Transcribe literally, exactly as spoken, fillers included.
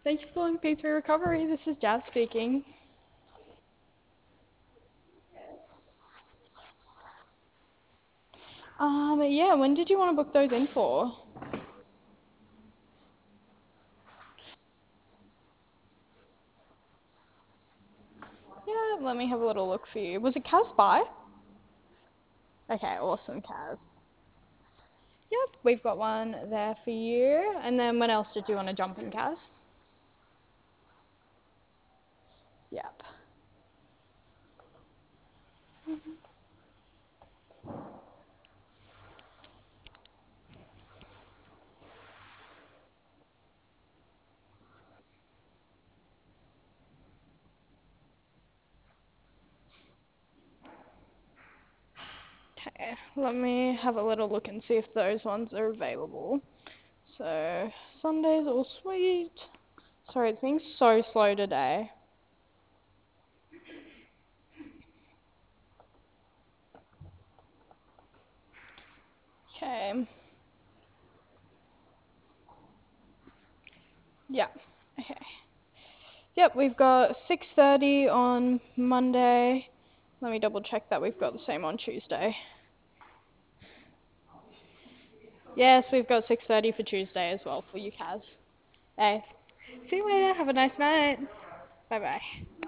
Thank you for calling P three Recovery. This is Jazz speaking. Um, yeah, when did you want to book those in for? Yeah, let me have a little look for you. Was it Kaz by? Okay, awesome, Kaz. Yep, we've got one there for you. And then when else did you want to jump in, Kaz? Yep. Okay, let me have a little look and see if those ones are available. So, Sunday's all sweet. Sorry, it's being so slow today. Okay. Yeah. Okay. Yep, we've got six thirty on Monday. Let me double check that we've got the same on Tuesday. Yes, we've got six thirty for Tuesday as well for you, Kaz. Hey, see you later. Have a nice night. Bye bye.